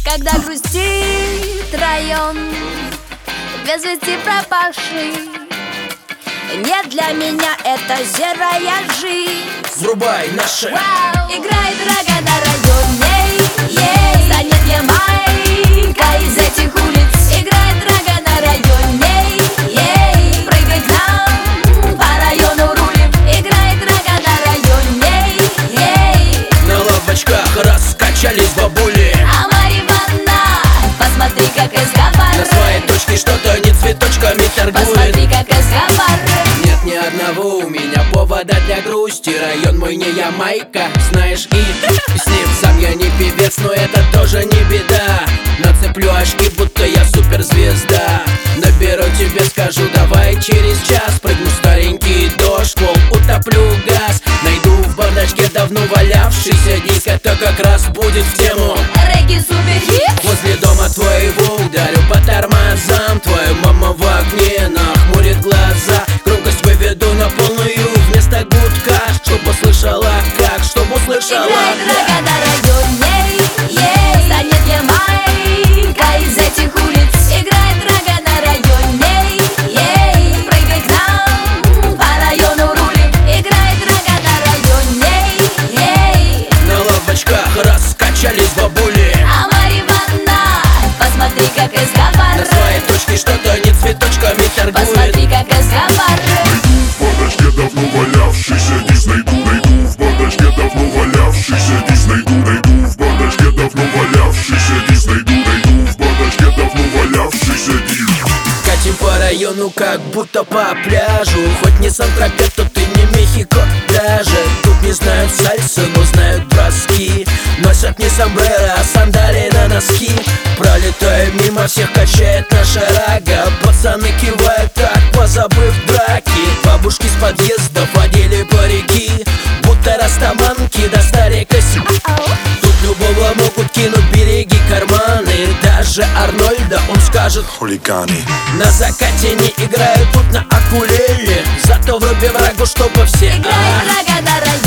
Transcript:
Когда грустит район, без вести пропавший, нет для меня это серая жизнь. Врубай наши. Играет рога на районе, станет Ямайка из этих улиц. Играет рога на районе, прыгай к нам, по району рулим. Играет рога на районе, на лавочках раскачались бабули. а Мариванна, посмотри, как Эскобар. На своей точке что-то не цветочками торгует. Посмотри, как Эскобар. Нет ни одного у меня повода для грусти. Район мой не Ямайка, знаешь, и с ним сам я не певец, но это тоже не беда. Нацеплю очки, будто я суперзвезда. Наберу тебе, скажу, давай через час. Прыгну старенький дождь, мол, утоплю газ. Найду в бардачке давно валявшийся диск. Это как раз будет в тему. Регги суперхит. Возле дома твоего ударю по тормозам. Твоя мама в окне нахмурит глаза. Громкость выведу на полную вместо гудка, чтоб услышала как, чтоб услышала Играет как. рога на районе, станет Ямайка из этих улиц. Играет рога на районе, прыгай к нам, по району рулим. Играет рога на районе, На лавочках раскачались бабули. а Мариванна, посмотри, как Эскобар. На своей точке что-то не цветочками торгует. Посмотри, как Эскобар. В бардачке давно валявшийся диск найду в бардачке давно валявшийся диск найду в бардачке давно валявшийся диск найду в бардачке давно валявшийся диск. Катим по району, как будто по пляжу. Хоть не Сан-Тропе, то ты не Мехико даже. Тут не знают сальсы, но знают броски. Носят не сомбреро, а сандалии на носки. Пролетая мимо, всех качает наша рога. Пацаны кивают так, позабыв драки. Бабушки с подъездов одели парики, будто растаманки достали косяки. Тут любого могут кинуть, береги карманы. Даже Арнольда он скажет: Хулиганы. на закате не играют тут на акулеле. Зато вруби врагу, чтобы все Играет рога на районе.